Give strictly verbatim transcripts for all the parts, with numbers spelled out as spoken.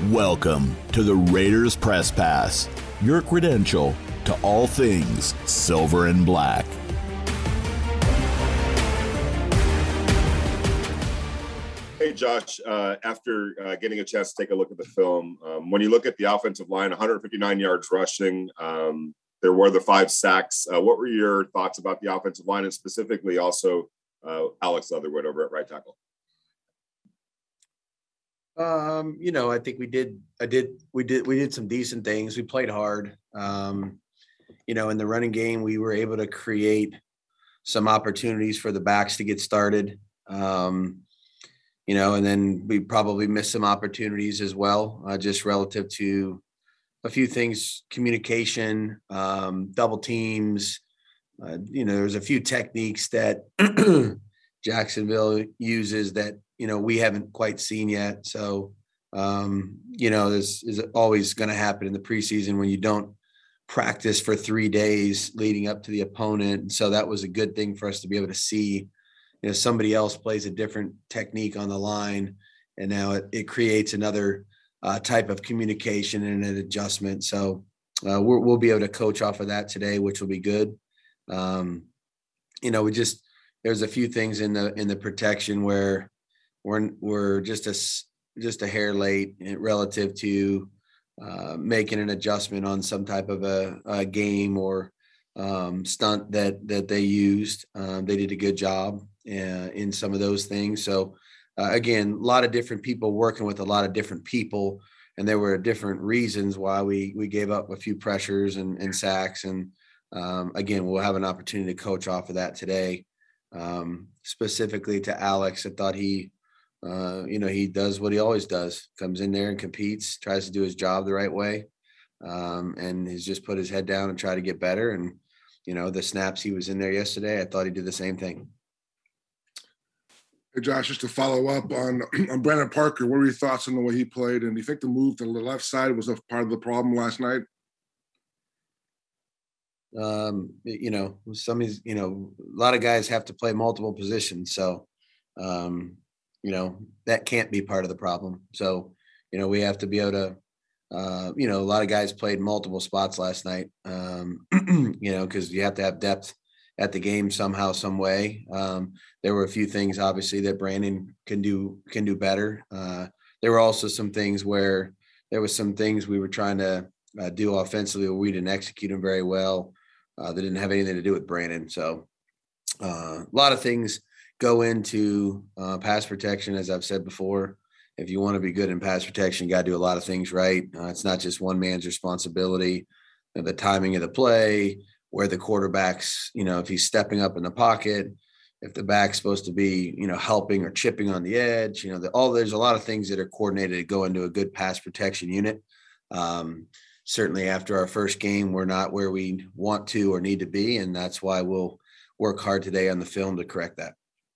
Welcome to the Raiders Press Pass, your credential to all things silver and black. Hey, Josh, uh, after uh, getting a chance to take a look at the film, um, when you look at the offensive line, one hundred fifty-nine yards rushing, um, there were the five sacks. Uh, what were your thoughts about the offensive line and specifically also uh, Alex Leatherwood over at right tackle? Um, you know, I think we did, I did, we did, we did some decent things. We played hard. Um, you know, in the running game, we were able to create some opportunities for the backs to get started. Um, you know, and then we probably missed some opportunities as well, uh, just relative to a few things, communication, um, double teams. Uh, you know, there's a few techniques that Jacksonville uses that, you know, we haven't quite seen yet. So, um, you know, this is always going to happen in the preseason when you don't practice for three days leading up to the opponent. And so that was a good thing for us to be able to see, you know, somebody else plays a different technique on the line. And now it, it creates another uh, type of communication and an adjustment. So uh, we're, we'll be able to coach off of that today, which will be good. Um, you know, we just, there's a few things in the, in the protection where we're, we're just a, just a hair late relative to uh, making an adjustment on some type of a, a game or um, stunt that, that they used. Um, they did a good job uh, in some of those things. So uh, again, a lot of different people working with a lot of different people, and there were different reasons why we, we gave up a few pressures and, and sacks. And um, again, we'll have an opportunity to coach off of that today. Um, specifically to Alex, I thought he, uh, you know, he does what he always does, comes in there and competes, tries to do his job the right way. Um, and he's just put his head down and try to get better. And, you know, the snaps he was in there yesterday, I thought he did the same thing. Hey, Josh, just to follow up on, on Brandon Parker, what were your thoughts on the way he played? And do you think the move to the left side was a part of the problem last night? Um, you know, some of these, you know, a lot of guys have to play multiple positions. So, um, you know, that can't be part of the problem. So, you know, we have to be able to, uh, you know, a lot of guys played multiple spots last night, um, you know, because you have to have depth at the game somehow, some way. Um, there were a few things, obviously, that Brandon can do, can do better. Uh, there were also some things where there was some things we were trying to uh, do offensively where we didn't execute them very well. Uh, that didn't have anything to do with Brandon. So uh, a lot of things go into uh, pass protection, as I've said before. If you want to be good in pass protection, you got to do a lot of things right. Uh, it's not just one man's responsibility. You know, the timing of the play, where the quarterback's, you know, if he's stepping up in the pocket, if the back's supposed to be, you know, helping or chipping on the edge, you know, the, all there's a lot of things that are coordinated to go into a good pass protection unit. Um, Certainly after our first game, we're not where we want to or need to be, and that's why we'll work hard today on the film to correct that.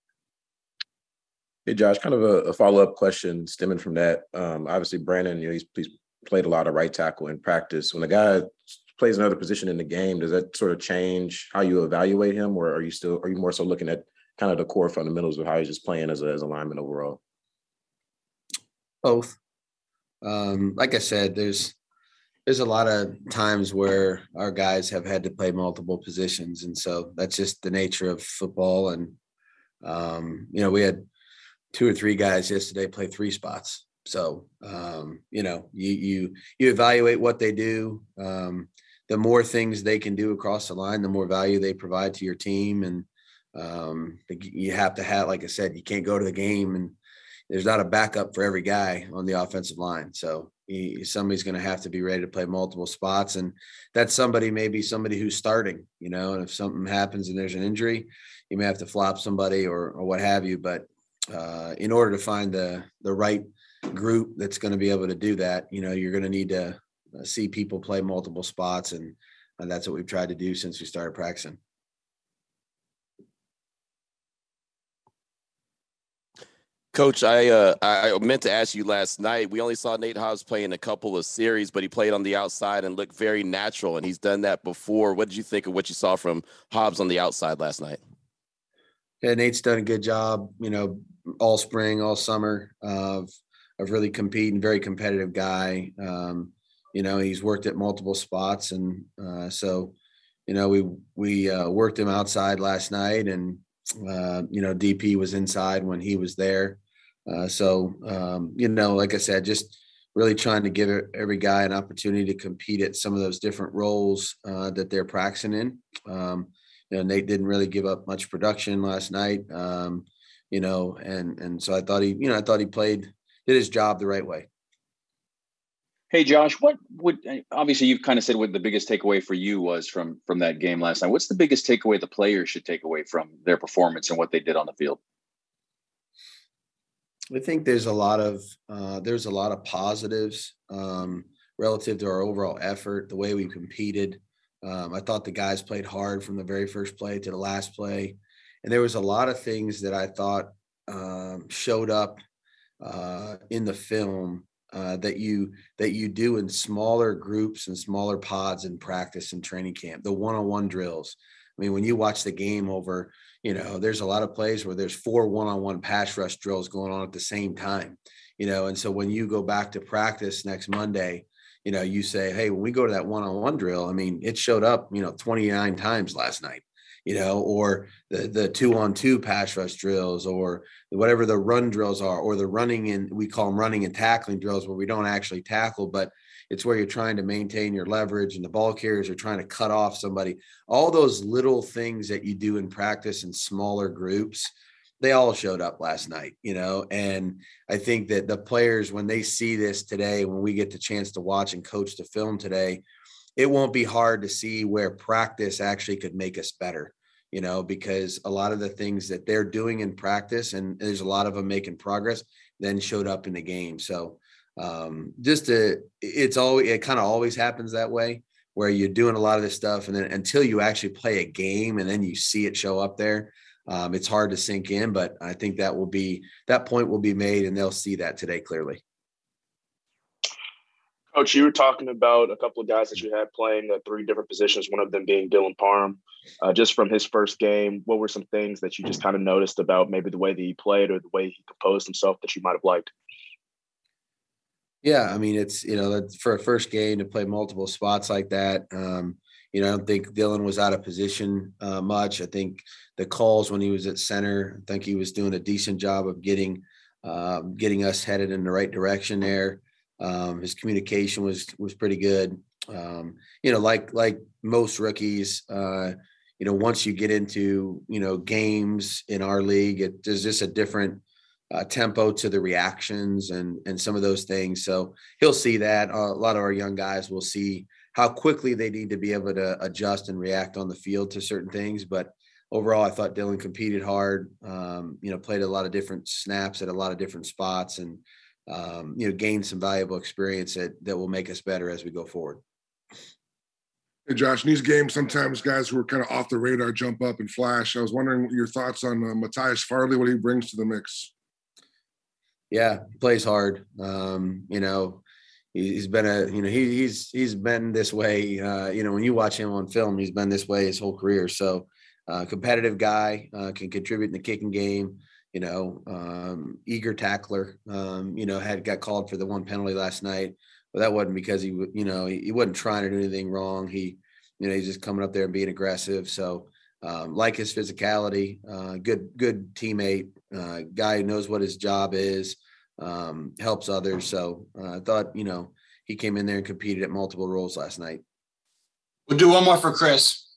Hey, Josh, kind of a, a follow-up question stemming from that. Um, obviously, Brandon, you know, he's, he's played a lot of right tackle in practice. When a guy plays another position in the game, does that sort of change how you evaluate him, or are you still are you more so looking at kind of the core fundamentals of how he's just playing as a, as a lineman overall? Both. Um, like I said, there's There's a lot of times where our guys have had to play multiple positions. And so that's just the nature of football. And, um, you know, we had two or three guys yesterday play three spots. So, um, you know, you, you, you evaluate what they do. Um, the more things they can do across the line, the more value they provide to your team. And um, you have to have, like I said, you can't go to the game and there's not a backup for every guy on the offensive line. So he, somebody's going to have to be ready to play multiple spots. And that somebody may be somebody who's starting, you know, and if something happens and there's an injury, you may have to flop somebody or, or what have you. But uh, in order to find the, the right group that's going to be able to do that, you know, you're going to need to see people play multiple spots. And, and that's what we've tried to do since we started practicing. Coach, I uh, I meant to ask you last night. We only saw Nate Hobbs play in a couple of series, but he played on the outside and looked very natural, and he's done that before. What did you think of what you saw from Hobbs on the outside last night? Yeah, Nate's done a good job, you know, all spring, all summer of of really competing, very competitive guy. Um, you know, he's worked at multiple spots. And uh, so, you know, we, we uh, worked him outside last night, and, uh, you know, D P was inside when he was there. Uh, so, um, you know, like I said, just really trying to give every guy an opportunity to compete at some of those different roles uh, that they're practicing in. Um, you know, Nate didn't really give up much production last night, um, you know, and, and so I thought he, you know, I thought he played, did his job the right way. Hey, Josh, what would, obviously you've kind of said what the biggest takeaway for you was from, from that game last night. What's the biggest takeaway the players should take away from their performance and what they did on the field? I think there's a lot of uh, there's a lot of positives um, relative to our overall effort, the way we competed. Um, I thought the guys played hard from the very first play to the last play, and there was a lot of things that I thought um, showed up uh, in the film uh, that you that you do in smaller groups and smaller pods in practice and training camp. The one-on-one drills. I mean, when you watch the game over, you know, there's a lot of plays where there's four one-on-one pass rush drills going on at the same time, you know, and so when you go back to practice next Monday, you know, you say, hey, when we go to that one-on-one drill, I mean, it showed up, you know, twenty-nine times last night, you know, or the the two-on-two pass rush drills, or whatever the run drills are, or the running and we call them running and tackling drills, where we don't actually tackle, but it's where you're trying to maintain your leverage and the ball carriers are trying to cut off somebody. All those little things that you do in practice in smaller groups, they all showed up last night, you know, and I think that the players, when they see this today, when we get the chance to watch and coach the film today, it won't be hard to see where practice actually could make us better, you know, because a lot of the things that they're doing in practice, and there's a lot of them making progress, then showed up in the game. So, um just to it's always it kind of always happens that way, where you're doing a lot of this stuff, and then until you actually play a game and then you see it show up there, um it's hard to sink in. But I think that will be that point will be made, and they'll see that today clearly. Coach, you were talking about a couple of guys that you had playing uh, three different positions, one of them being Dylan Parham. Uh, just from his first game, what were some things that you just kind of noticed about maybe the way that he played or the way he composed himself that you might have liked? Yeah, I mean, it's, you know, for a first game to play multiple spots like that, um, you know, I don't think Dylan was out of position uh, much. I think the calls when he was at center, I think he was doing a decent job of getting um, getting us headed in the right direction there. Um, his communication was was pretty good. Um, you know, like like most rookies, uh, you know, once you get into, you know, games in our league, it, there's just a different Uh, tempo to the reactions and and some of those things. So he'll see that. Uh, a lot of our young guys will see how quickly they need to be able to adjust and react on the field to certain things. But overall, I thought Dylan competed hard, um, you know, played a lot of different snaps at a lot of different spots, and, um, you know, gained some valuable experience that, that will make us better as we go forward. Hey, Josh, in these games, sometimes guys who are kind of off the radar jump up and flash. I was wondering your thoughts on uh, Matthias Farley, what he brings to the mix. Yeah, plays hard. Um, you know, he's been a, you know, he, he's, he's been this way. Uh, you know, when you watch him on film, he's been this way his whole career. So uh, competitive guy, uh, can contribute in the kicking game, you know, um, eager tackler, um, you know, had got called for the one penalty last night, but that wasn't because he, you know, he, he wasn't trying to do anything wrong. He, you know, he's just coming up there and being aggressive. So um, like his physicality, uh, good, good teammate, uh, guy who knows what his job is, um, helps others. So uh, I thought, you know, he came in there and competed at multiple roles last night. We'll do one more for Chris.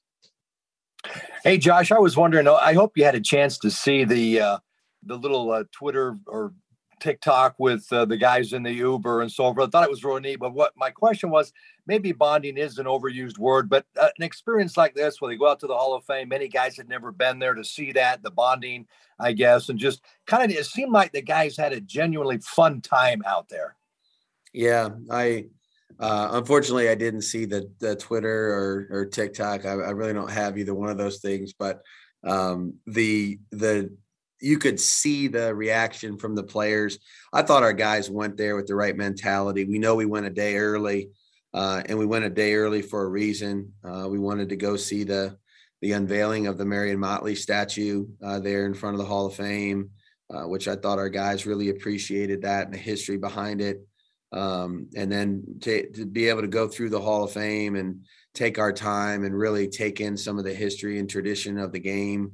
Hey, Josh, I was wondering, I hope you had a chance to see the, uh, the little uh, Twitter or TikTok with uh, the guys in the Uber and so forth. I thought it was really neat. But what my question was, maybe bonding is an overused word, but uh, an experience like this, where they go out to the Hall of Fame, many guys had never been there to see that, the bonding, I guess, and just kind of, it seemed like the guys had a genuinely fun time out there. Yeah, I, uh, unfortunately, I didn't see the, the Twitter or, or TikTok. I, I really don't have either one of those things, but um, the, the, you could see the reaction from the players. I thought our guys went there with the right mentality. We know we went a day early, uh, and we went a day early for a reason. Uh, we wanted to go see the the unveiling of the Marion Motley statue uh, there in front of the Hall of Fame. uh, which I thought our guys really appreciated that and the history behind it. Um, and then to, to be able to go through the Hall of Fame and take our time and really take in some of the history and tradition of the game.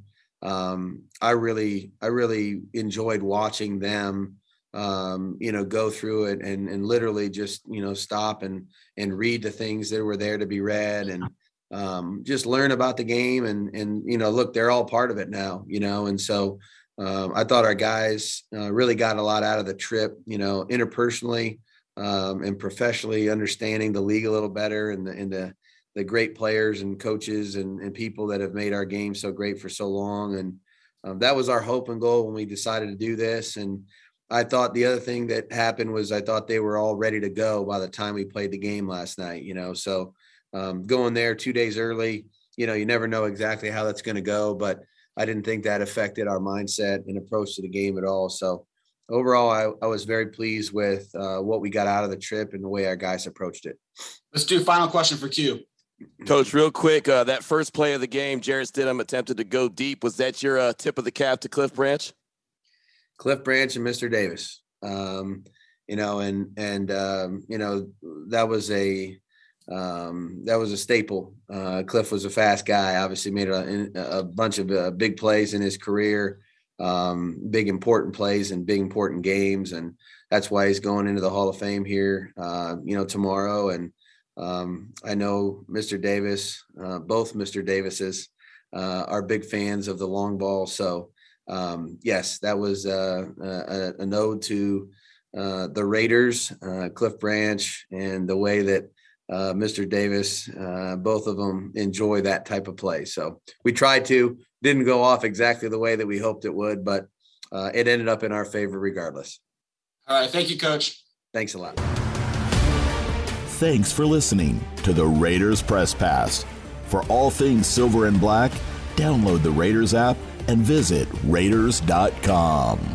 Um, I really, I really enjoyed watching them, um, you know, go through it and, and literally just, you know, stop and, and read the things that were there to be read and, um, just learn about the game and, and, you know, look, they're all part of it now, you know? And so, um, I thought our guys, uh, really got a lot out of the trip, you know, interpersonally, um, and professionally understanding the league a little better and the, and the, the great players and coaches and, and people that have made our game so great for so long. And um, that was our hope and goal when we decided to do this. And I thought the other thing that happened was I thought they were all ready to go by the time we played the game last night, you know, so um, going there two days early, you know, you never know exactly how that's going to go, but I didn't think that affected our mindset and approach to the game at all. So overall, I, I was very pleased with uh, what we got out of the trip and the way our guys approached it. Let's do final question for Q. Coach, real quick, uh, that first play of the game, Jarrett Stidham attempted to go deep. Was that your uh, tip of the cap to Cliff Branch? Cliff Branch and Mister Davis, um, you know, and, and um, you know, that was a, um, that was a staple. Uh, Cliff was a fast guy, obviously made a, a bunch of uh, big plays in his career, um, big important plays and big important games. And that's why he's going into the Hall of Fame here, uh, you know, tomorrow. And um, I know Mister Davis, uh, both Mister Davises uh, are big fans of the long ball. So, Um, yes, that was uh, a, a nod to uh, the Raiders, uh, Cliff Branch, and the way that uh, Mister Davis, uh, both of them enjoy that type of play. So we tried to, didn't go off exactly the way that we hoped it would, but uh, it ended up in our favor regardless. All right. Thank you, Coach. Thanks a lot. Thanks for listening to the Raiders Press Pass. For all things silver and black, download the Raiders app and visit Raiders dot com.